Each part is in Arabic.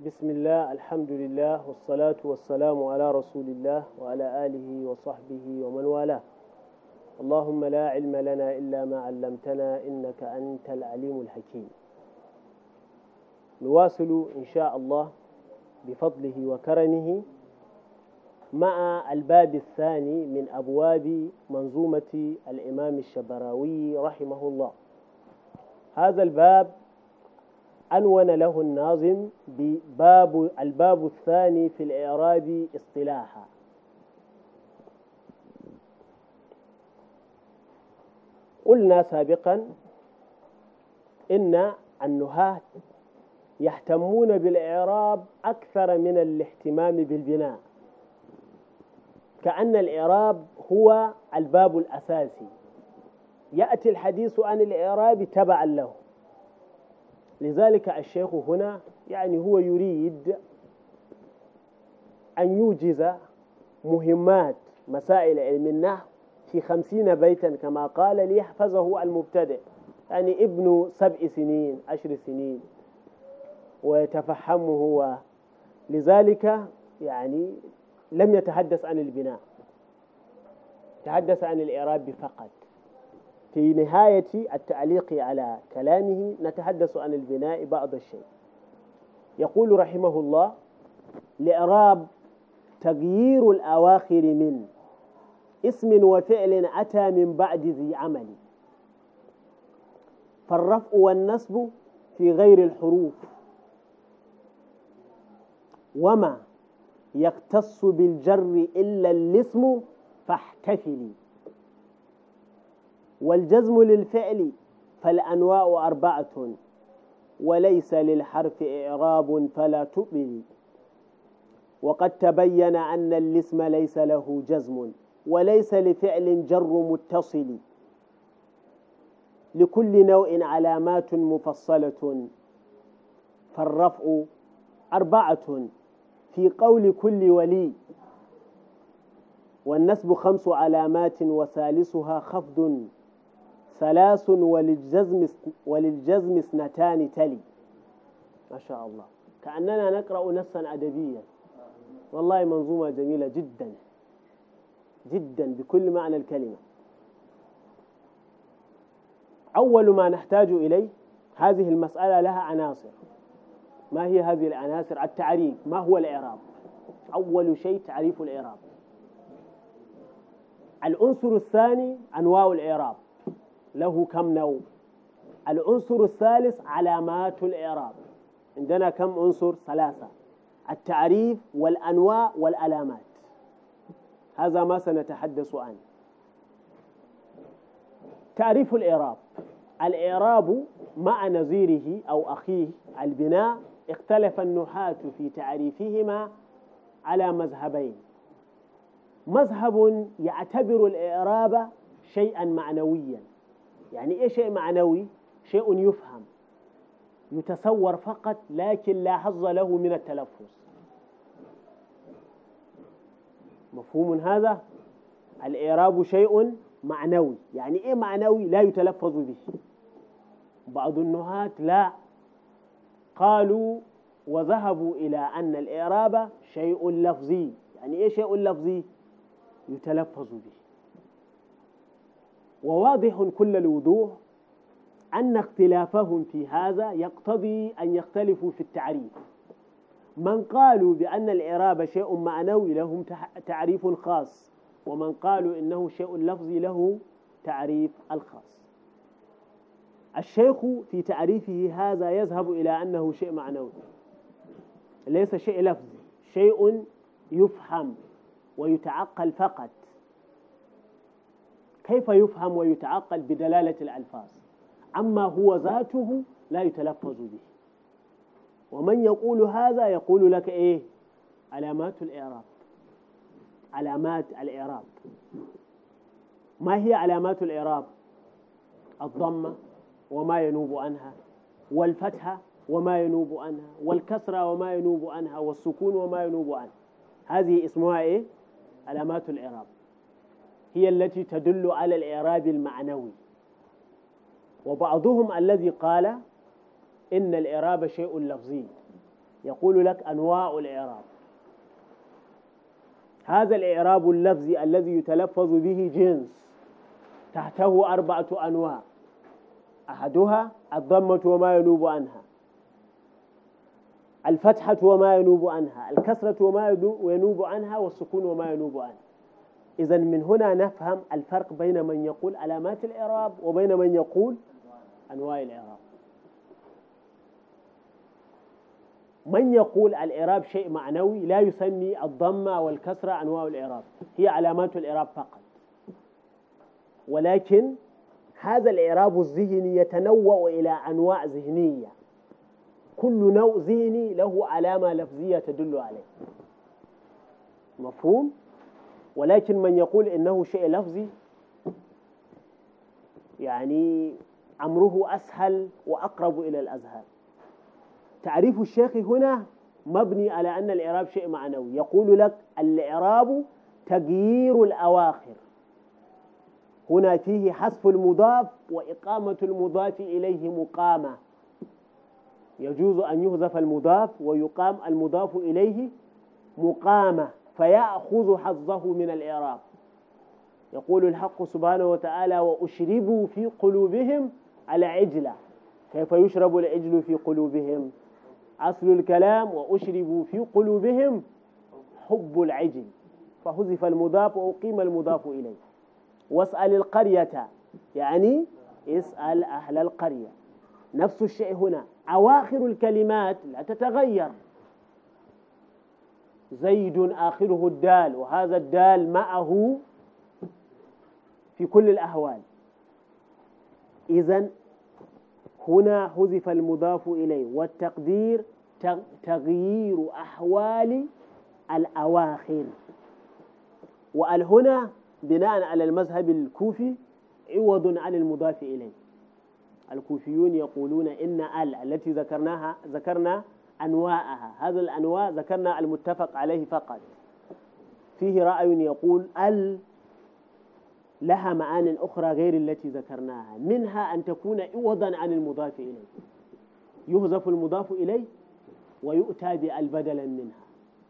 بسم الله، الحمد لله، والصلاة والسلام على رسول الله وعلى آله وصحبه ومن والاه. اللهم لا علم لنا إلا ما علمتنا إنك أنت العليم الحكيم. نواصل إن شاء الله بفضله وكرمه مع الباب الثاني من أبواب منظومة الإمام الشبراوي رحمه الله. هذا الباب عنون له الناظم الباب الثاني في الإعراب اصطلاحا. قلنا سابقا إن النحاة يهتمون بالإعراب أكثر من الاهتمام بالبناء، كأن الإعراب هو الباب الأساسي، يأتي الحديث عن الإعراب تبعا له. لذلك الشيخ هنا هو يريد أن يوجز مهمات مسائل علم النحو في 50 بيتا كما قال ليحفظه المبتدئ، ابن 7 سنين 10 سنين ويتفهمه. لذلك لم يتحدث عن البناء، تحدث عن الإعراب فقط. في نهاية التعليق على كلامه نتحدث عن البناء بعض الشيء. يقول رحمه الله: الإعراب تغيير الأواخر من اسم وفعل أتى من بعد ذي عمل، فالرفع والنصب في غير الحروف، وما يختص بالجر إلا الاسم فاحتفلي، والجزم للفعل فالأنواع 4، وليس للحرف إعراب فلا تقبل، وقد تبين أن الاسم ليس له جزم، وليس لفعل جر متصل، لكل نوع علامات مفصلة، فالرفع 4 في قول كل ولي، والنسب 5 علامات وثالثها خفض 3، وللجزم 2 تلي. ما شاء الله، كأننا نقرأ نصا أدبيا. والله منظومة جميلة جدا جدا بكل معنى الكلمة. أول ما نحتاج إليه، هذه المسألة لها عناصر. ما هي هذه العناصر؟ التعريف. ما هو الإعراب؟ أول شيء تعريف الإعراب. العنصر الثاني أنواع الإعراب، له كم نوع؟ العنصر الثالث علامات الإعراب. عندنا كم عنصر؟ 3: التعريف والأنواع والعلامات. هذا ما سنتحدث عنه. تعريف الإعراب. الإعراب مع نظيره أو أخيه البناء اختلف النحاة في تعريفهما على مذهبين: مذهب يعتبر الإعراب شيئا معنويا. إيه شيء معنوي؟ شيء يفهم يتصور فقط لكن لا حظ له من التلفظ. مفهوم هذا؟ الإعراب شيء معنوي. إيه معنوي؟ لا يتلفظ به. بعض النحاة لا، قالوا وذهبوا إلى أن الإعراب شيء لفظي. إيه شيء لفظي؟ يتلفظ به. وواضح كل الوضوح أن اختلافهم في هذا يقتضي أن يختلفوا في التعريف. من قالوا بأن الإعراب شيء معنوي لهم تعريف خاص، ومن قالوا إنه شيء لفظي له تعريف الخاص. الشيخ في تعريفه هذا يذهب إلى أنه شيء معنوي، ليس شيء لفظي، شيء يفهم ويتعقل فقط. كيف يفهم ويتعقل؟ بدلالة الألفاظ، أما هو ذاته لا يتلفظ به. ومن يقول هذا يقول لك إيه؟ علامات الإعراب. علامات الإعراب. ما هي علامات الإعراب؟ الضمة وما ينوب عنها، والفتحة وما ينوب عنها، والكسرة وما ينوب عنها، والسكون وما ينوب عنها. هذه اسمها إيه؟ علامات الإعراب. هي التي تدل على الإعراب المعنوي. وبعضهم الذي قال إن الإعراب شيء لفظي يقول لك أنواع الإعراب. هذا الإعراب اللفظي الذي يتلفظ به جنس تحته 4 أنواع، أحدها الضمة وما ينوب عنها، الفتحة وما ينوب عنها، الكسرة وما ينوب عنها، والسكون وما ينوب عنه. إذن من هنا نفهم الفرق بين من يقول علامات الإعراب وبين من يقول أنواع الإعراب. من يقول الإعراب شيء معنوي لا يسمي الضمة والكسرة أنواع الإعراب، هي علامات الإعراب فقط. ولكن هذا الإعراب الذهني يتنوع إلى أنواع ذهنية، كل نوع ذهني له علامة لفظية تدل عليه. مفهوم؟ ولكن من يقول إنه شيء لفظي يعني أمره أسهل وأقرب إلى الأذهان. تعريف الشيخ هنا مبني على أن الإعراب شيء معنوي. يقول لك الإعراب تغيير الأواخر، هنا فيه حذف المضاف وإقامة المضاف إليه مقامة. يجوز أن يحذف المضاف ويقام المضاف إليه مقامة فيأخذ حظه من الإعراب. يقول الحق سبحانه وتعالى وأشربوا في قلوبهم العجل. كيف يشرب العجل في قلوبهم؟ أصل الكلام وأشربوا في قلوبهم حب العجل، فحذف المضاف وأقيم المضاف إليه. واسأل القرية يعني اسأل أهل القرية. نفس الشيء هنا، أواخر الكلمات لا تتغير. زيد آخره الدال، وهذا الدال معه في كل الأحوال. إذن هنا حذف المضاف إليه، والتقدير تغيير أحوال الأواخر. هنا بناء على المذهب الكوفي عوض عن المضاف إليه. الكوفيون يقولون إن التي ذكرنا أنواعها، هذا الأنواع ذكرنا المتفق عليه فقط. فيه رأي يقول لها معان أخرى غير التي ذكرناها، منها أن تكون عوضا عن المضاف إليه، يحذف المضاف إليه ويؤتى بدلا منها.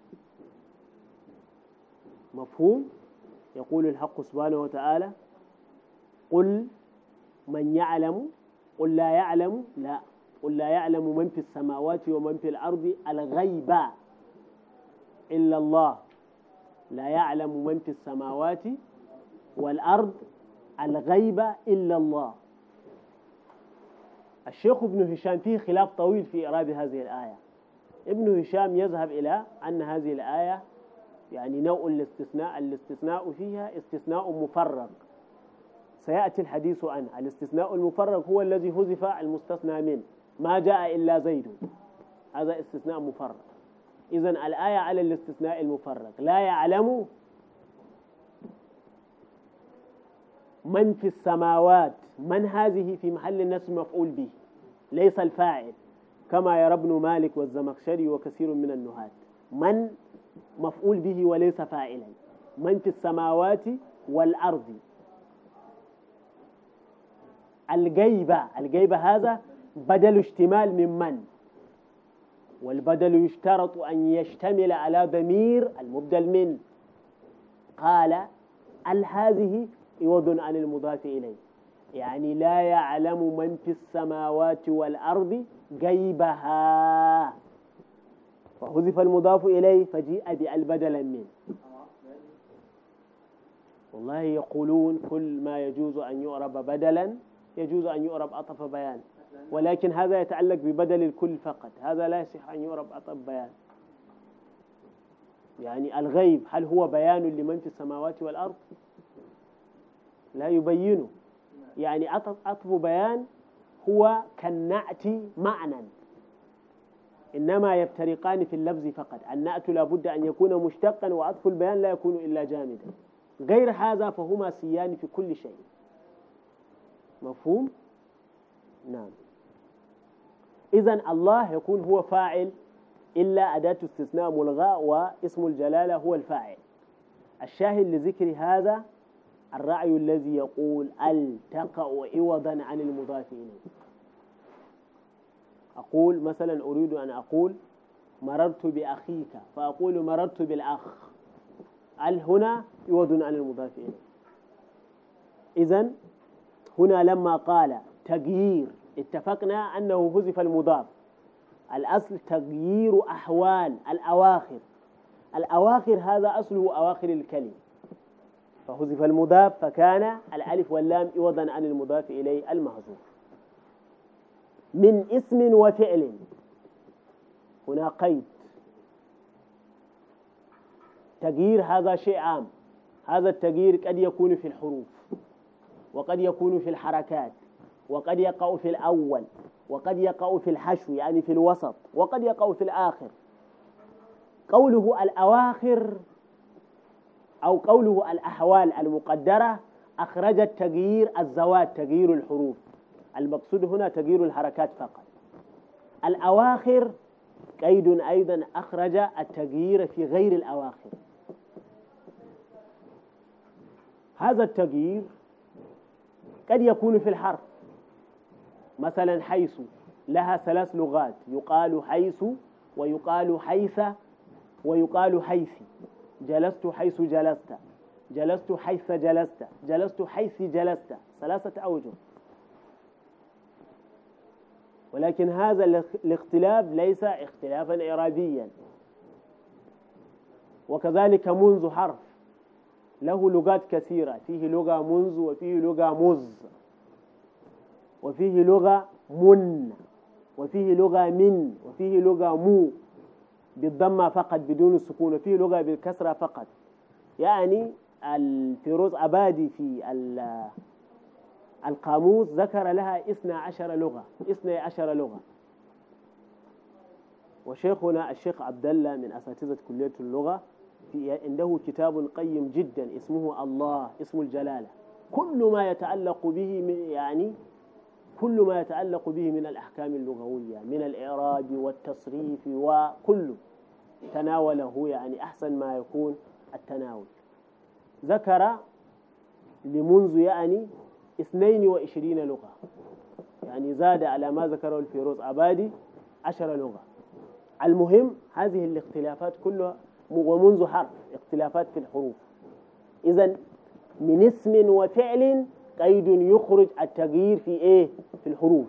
مفهوم؟ يقول الحق سبحانه وتعالى قل من يعلم، قل لا يعلم، لا، قل لا يعلم من في السماوات ومن في الأرض الغيب إلا الله. لا يعلم من في السماوات والأرض الغيب إلا الله. الشيخ ابن هشام فيه خلاف طويل في إعراب هذه الآية. ابن هشام يذهب إلى أن هذه الآية يعني نوع الاستثناء فيها استثناء مفرغ، سيأتي الحديث عنه. الاستثناء المفرغ هو الذي حذف المستثنى منه، ما جاء إلا زيد، هذا استثناء مفرغ. إذن الآية على الاستثناء المفرغ. لا يعلم من في السماوات، من هذه في محل نصب مفعول به ليس الفاعل، كما يرى ابن مالك والزمخشري وكثير من النحاة. من مفعول به وليس فاعلا. من في السماوات والأرض. الغيبة هذا بدل اشتمال من، والبدل يشترط أن يشتمل على ضمير المبدل من. قال هذه عوض عن المضاف إليه، يعني لا يعلم من في السماوات والأرض غيبها، فحذف المضاف إليه فجيء بدلا منه. والله يقولون كل ما يجوز أن يعرب بدلا يجوز أن يعرب عطف بيان، ولكن هذا يتعلق ببدل الكل فقط، هذا لا يصح أن يعرب عطف بيان. يعني الغيب هل هو بيان لمن في السماوات والأرض؟ لا يبينه. يعني عطف بيان هو كالنعت معنى، إنما يفترقان في اللفظ فقط. النعت لابد أن يكون مشتقا، وعطف البيان لا يكون إلا جامدا. غير هذا فهما سيان في كل شيء. مفهوم؟ نعم. إذن الله يكون هو فاعل إلا أداة استثناء ملغاة واسم الجلالة هو الفاعل. الشاهد لذكر هذا الرأي الذي يقول تقع عوضا عن المضاف إليه. أقول مثلا أريد أن أقول مررت بأخيك فأقول مررت بالأخ. ال هنا يوض عن المضاف إليه. إذن هنا لما قال تغيير اتفقنا أنه حذف المضاف. الأصل تغيير أحوال الأواخر. الأواخر هذا أصله أواخر الكلمة، فحذف المضاف فكان الألف واللام عوضا عن المضاف إليه المحذوف. من اسم وفعل هنا قيد. تغيير هذا شيء عام. هذا التغيير قد يكون في الحروف، وقد يكون في الحركات، وقد يقع في الأول، وقد يقع في الحشو يعني في الوسط، وقد يقع في الآخر. قوله الأواخر أو قوله الأحوال المقدرة أخرجت تغيير الزوات، تغيير الحروف. المقصود هنا تغيير الحركات فقط. الأواخر قيد أيضا أخرج التغيير في غير الأواخر. هذا التغيير قد يكون في الحرف، مثلا حيث لها 3 لغات، يقال حيث ويقال حيث ويقال حيثي. جلست حيث جلست، جلست حيث جلست، جلست حيث جلست، 3 أوجه. ولكن هذا الاختلاف ليس اختلافا إعرابيا. وكذلك منذ حرف له لغات كثيرة، فيه لغة منذ، وفيه لغة مز، وفيه لغة من، وفيه لغة من، وفيه لغة مو بالضمة فقط بدون السكون، وفيه لغة بالكسرة فقط. يعني الفيروز عبادي في القاموس ذكر لها 12 لغة، 12 لغة. وشيخنا الشيخ عبد الله من أساتذة كلية اللغة عنده كتاب قيم جدا اسمه الله، اسم الجلالة. كل ما يتعلق به يعني كل ما يتعلق به من الأحكام اللغوية، من الإعراب والتصريف وكله تناوله، يعني أحسن ما يكون التناول. ذكر لمنذ يعني 22 لغة، يعني زاد على ما ذكره الفيروز عبادي 10 لغة. المهم هذه الاختلافات كلها، ومنذ حرف اختلافات في الحروف. إذن من اسم وفعل قيد يخرج التغيير في إيه؟ في الحروف.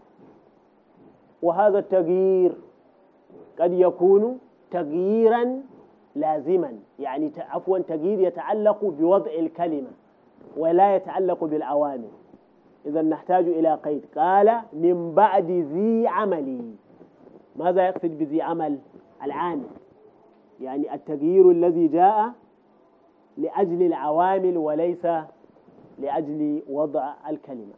وهذا التغيير قد يكون تغييرا لازما، يعني عفوا تغيير يتعلق بوضع الكلمة ولا يتعلق بالعوامل. إذا نحتاج إلى قيد. قال من بعد ذي عملي. ماذا يقصد بذي عمل؟ العامل، يعني التغيير الذي جاء لأجل العوامل وليس لأجل وضع الكلمة.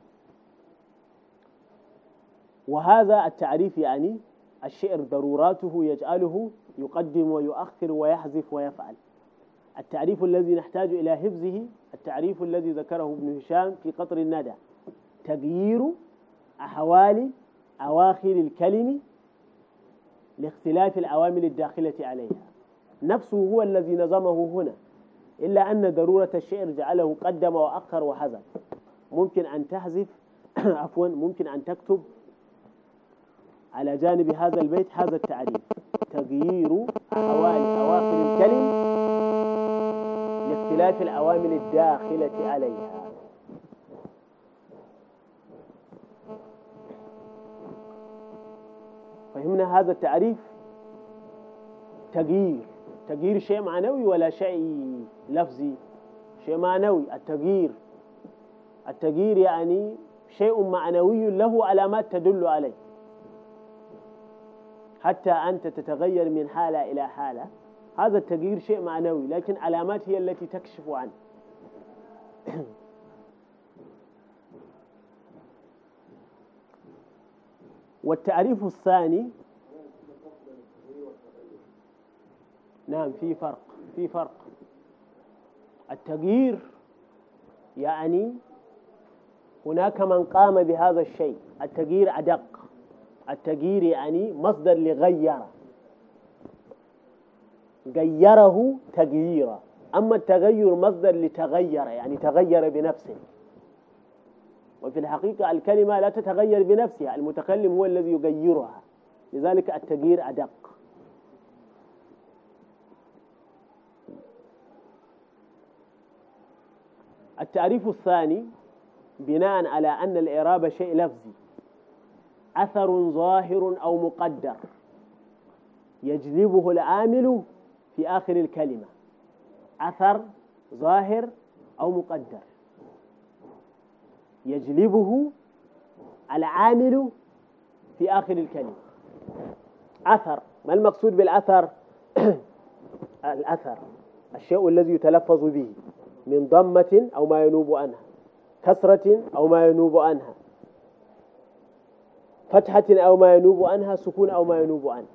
وهذا التعريف يعني الشعر ضروراته يجعله يقدم ويؤخر ويحذف ويفعل. التعريف الذي نحتاج إلى حفظه التعريف الذي ذكره ابن هشام في قطر الندى: تغيير أحوال أواخر الكلم لاختلاف العوامل الداخلة عليها. نفسه هو الذي نظمه هنا، إلا أن ضرورة الشعر جعله قدم وأخر وحذف. ممكن أن تحذف عفوا ممكن أن تكتب على جانب هذا البيت هذا التعريف: تغيير أحوال أواخر الكلم لاختلاف العوامل الداخلة عليها. فهمنا هذا التعريف؟ تغيير شيء معنوي ولا شيء لفظي؟ شيء معنوي. التغيير يعني شيء معنوي له علامات تدل عليه، حتى أنت تتغير من حالة إلى حالة. هذا التغيير شيء معنوي، لكن علامات هي التي تكشف عنه. والتعريف الثاني، نعم في فرق. التغيير يعني هناك من قام بهذا الشيء. التغيير أدق. التغيير يعني مصدر لغيره تغييرا. أما التغير مصدر لتغير، يعني تغير بنفسه. وفي الحقيقة الكلمة لا تتغير بنفسها، المتكلم هو الذي يغيرها، لذلك التغيير أدق. التعريف الثاني بناء على أن الإعراب شيء لفظي، أثر ظاهر أو مقدر يجلبه العامل في آخر الكلمة، أثر ظاهر أو مقدر يجلبه العامل في آخر الكلمة. أثر، ما المقصود بالأثر؟ الأثر الشيء الذي يتلفظ به من ضمة أو ما ينوب عنها، كسرة أو ما ينوب عنها، فتحة أو ما ينوب عنها، سكون أو ما ينوب عنه.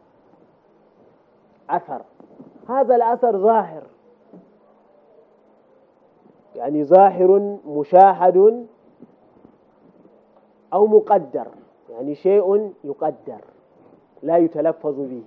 أثر، هذا الأثر ظاهر، يعني ظاهر مشاهد، أو مقدر، يعني شيء يقدر لا يتلفظ به.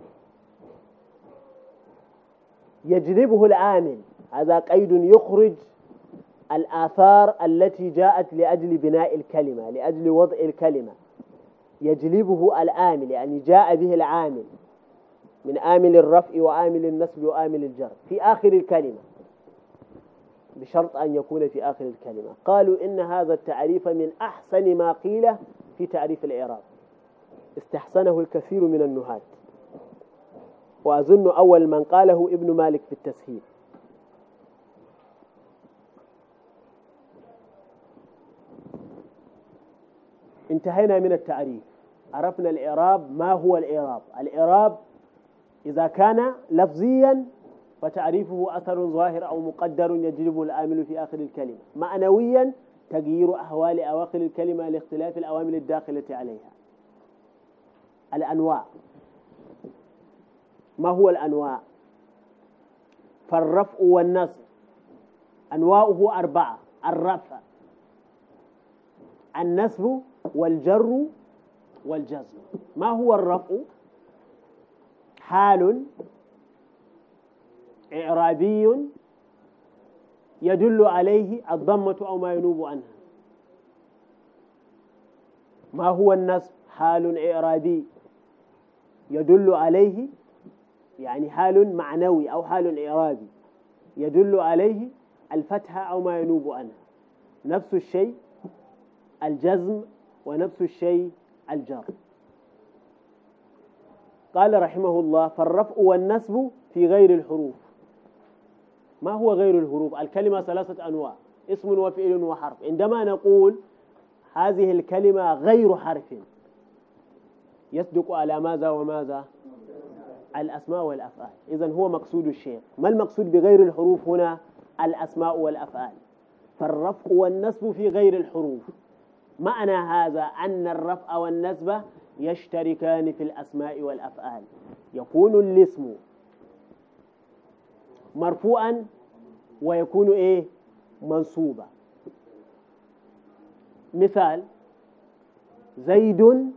يجلبه العامل، هذا قيد يخرج الآثار التي جاءت لأجل بناء الكلمة، لأجل وضع الكلمة. يجلبه العامل يعني جاء به العامل من عامل الرفع وعامل النصب وعامل الجر في آخر الكلمة، بشرط أن يكون في آخر الكلمة. قالوا إن هذا التعريف من أحسن ما قيل في تعريف الإعراب، استحسنه الكثير من النحاة، وأظن أول من قاله ابن مالك في التسهيل. انتهينا من التعريف، عرفنا الإعراب. ما هو الإعراب؟ الإعراب إذا كان لفظيا فتعريفه أثر ظاهر أو مقدر يجلبه العامل في آخر الكلمة. معنويا تغيير أحوال أواخر الكلمة لاختلاف العوامل الداخلة عليها. الأنواع، ما هو الأنواع؟ فالرفع والنصب أنواعه 4: الرفع، النصب، والجر، والجزم. ما هو الرفع؟ حال إعرابي يدل عليه الضمة أو ما ينوب عنها. ما هو النصب؟ حال إعرابي يدل عليه، يعني حال معنوي أو حال إعرابي يدل عليه الفتحة أو ما ينوب عنها. نفس الشيء الجزم، ونفس الشيء الجر. قال رحمه الله: فالرفع والنصب في غير الحروف. ما هو غير الحروف؟ الكلمة 3 أنواع: اسم وفعل وحرف. عندما نقول هذه الكلمة غير حرف، يصدق على ماذا وماذا؟ الأسماء والأفعال. إذن هو مقصود الشيخ. ما المقصود بغير الحروف هنا؟ الأسماء والأفعال. فالرفع والنصب في غير الحروف، معنى هذا أن الرفع والنصب يشتركان في الأسماء والأفعال. يكون الاسم مرفوعا ويكون منصوبا. مثال: زيد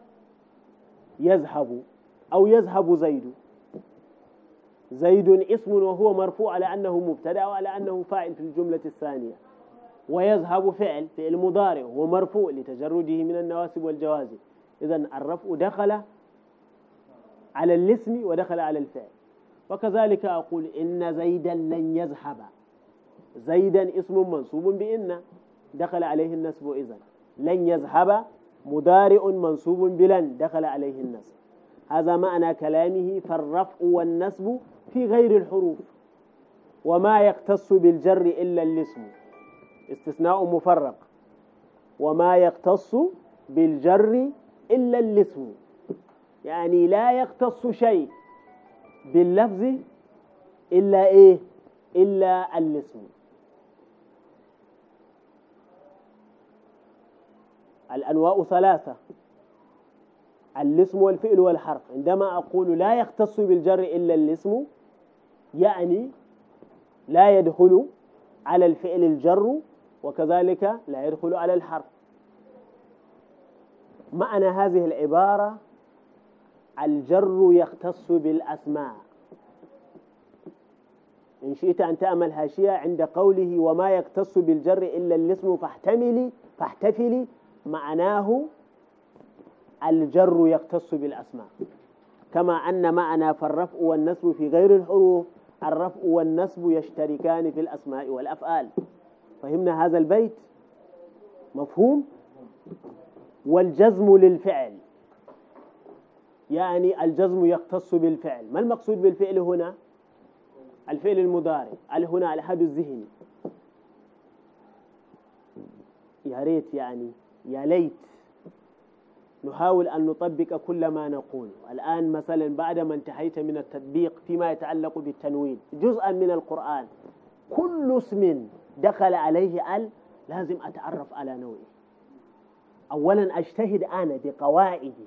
يذهب، أو يذهب زيد. زيد اسم وهو مرفوع على أنه مبتدأ وعلى أنه فاعل في الجملة الثانية، ويذهب فعل مضارع ومرفوع لتجرده من النواسب والجوازم. إذن الرفع دخل على الاسم ودخل على الفعل. وكذلك أقول إن زيدا لن يذهب. زيدا اسم منصوب بإن، دخل عليه النصب. إذن لن يذهب مضارع منصوب بلن، دخل عليه النصب. هذا معنى كلامه: فالرفع والنصب في غير الحروف. وما يختص بالجر إلا الاسم، استثناء مفرق. وما يختص بالجر إلا الاسم، يعني لا يختص شيء باللفظ إلا إلا الاسم. الأنواع 3: الاسم والفعل والحرف. عندما أقول لا يختص بالجر إلا الاسم، يعني لا يدخل على الفعل الجر، وكذلك لا يدخل على الحرف. معنى هذه العبارة: الجر يختص بالأسماء. إن شئت أن تأمل هاشية عند قوله: وما يختص بالجر إلا الاسم فاحتفلي، معناه الجر يختص بالأسماء. كما أن معنى فالرفع والنصب في غير الحروف، الرفع والنصب يشتركان في الأسماء والأفعال. فهمنا هذا البيت؟ مفهوم؟ والجزم للفعل، يعني الجزم يختص بالفعل. ما المقصود بالفعل هنا؟ الفعل المضارع. هنا الحد الذهني. يا ريت يعني يا ليت نحاول أن نطبق كل ما نقول الآن. مثلا بعد ما انتهيت من التطبيق فيما يتعلق بالتنوين جزءا من القرآن، كل اسم دخل عليه ال لازم أتعرف على نوعه. أولا أجتهد أنا بقواعدي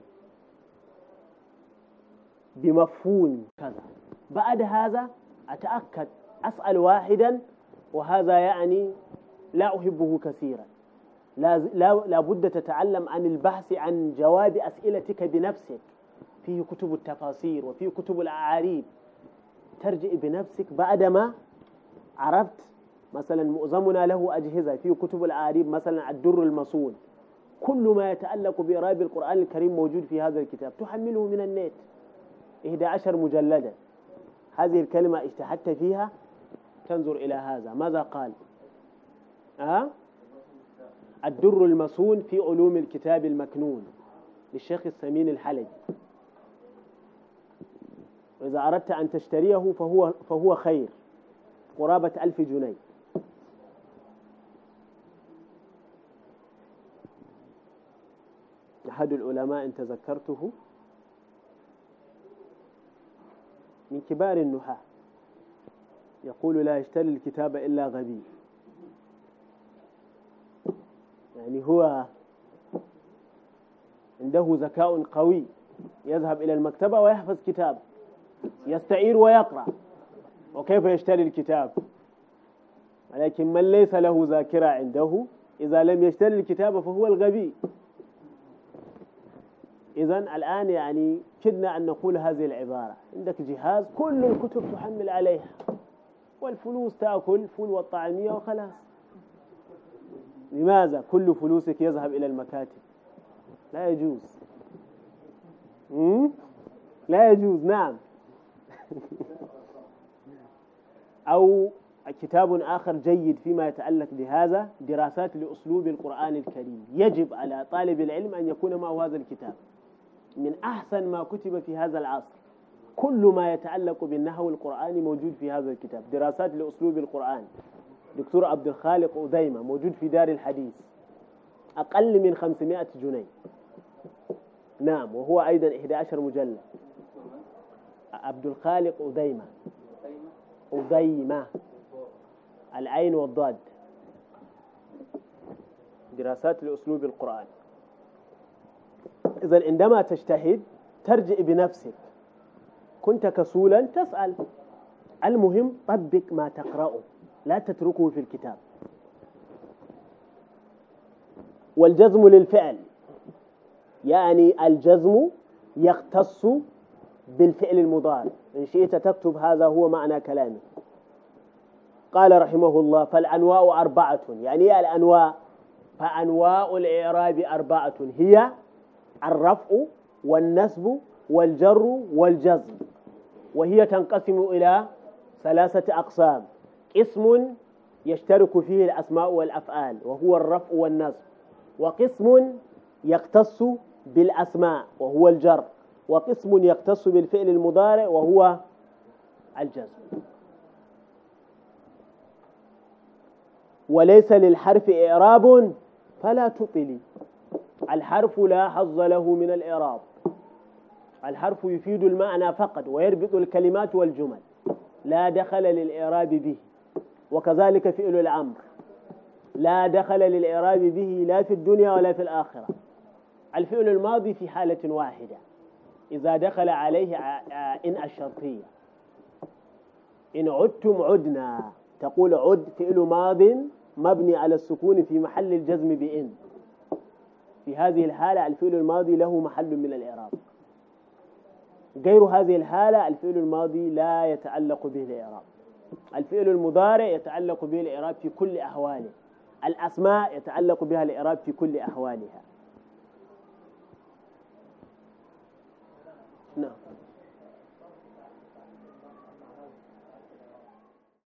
بمفهوم كذا، بعد هذا أتأكد أسأل وهذا يعني لا أحبه كثيرا. لا بد تتعلم عن البحث عن جواب أسئلتك بنفسك. فيه كتب التفاسير وفيه كتب الأعاريب، ترجع بنفسك بعدما عرفت. مثلا معظمنا له أجهزة، فيه كتب الأعاريب مثلا الدر المصون، كل ما يتعلق بإعراب القرآن الكريم موجود في هذا الكتاب، تحمله من النت 11 مجلدا. هذه الكلمة اجتهدت فيها تنظر إلى هذا ماذا قال. الدر المصون في علوم الكتاب المكنون للشيخ الثمين الحلبي. وإذا أردت أن تشتريه فهو خير، قرابة 1000 جنيه. أحد العلماء إن تذكرته من كبار النحاة يقول لا يشتري الكتاب إلا غبي. يعني هو عنده ذكاء قوي، يذهب إلى المكتبة ويحفظ كتاب، يستعير ويقرأ، وكيف يشتري الكتاب؟ ولكن من ليس له ذاكرة عنده إذا لم يشتري الكتاب فهو الغبي. إذن الآن يعني كدنا أن نقول هذه العبارة: عندك جهاز كل الكتب تحمل عليها والفلوس تأكل فول والطعمية وخلاص. لماذا كل فلوسك يذهب إلى المكاتب؟ لا يجوز. لا يجوز. نعم. أو كتاب آخر جيد فيما يتعلق بهذا: دراسات لأسلوب القرآن الكريم. يجب على طالب العلم أن يكون معه هذا الكتاب، من أحسن ما كتب في هذا العصر. كل ما يتعلق بالنحو القرآني موجود في هذا الكتاب، دراسات لأسلوب القرآن، دكتور عبد الخالق أديمة، موجود في دار الحديث، أقل من 500 جنيه. نعم. وهو أيضا 11 مجلد. عبد الخالق أديمة، العين والضاد، دراسات لأسلوب القرآن. إذن عندما تجتهد ترجع بنفسك، كنت كسولا تسأل. المهم طبق ما تقرأه، لا تتركه في الكتاب. والجزم للفعل، يعني الجزم يختص بالفعل المضارع. إن شئت تكتب هذا هو معنى كلامه. قال رحمه الله: فالأنواع 4. يعني إيه الأنواع؟ فأنواع الإعراب 4 هي الرفع والنسب والجر والجزم، وهي تنقسم إلى 3 أقسام: قسم يشترك فيه الأسماء والأفعال وهو الرفع والنسب، وقسم يختص بالأسماء وهو الجر، وقسم يختص بالفعل المضارع وهو الجزم. وليس للحرف إعراب فلا تطلي. الحرف لا حظ له من الإعراب. الحرف يفيد المعنى فقط ويربط الكلمات والجمل، لا دخل للإعراب به. وكذلك فعل الأمر لا دخل للإعراب به لا في الدنيا ولا في الآخرة. الفعل الماضي في حالة واحدة إذا دخل عليه إن الشرطية. إن عدتم عدنا، تقول عد فعل ماض مبني على السكون في محل الجزم بإن. في هذه الحالة الفعل الماضي له محل من الإعراب. غير هذه الحالة الفعل الماضي لا يتعلق به الإعراب. الفعل المضارع يتعلق به الإعراب في كل أحواله. الأسماء يتعلق بها الإعراب في كل أحوالها. نعم.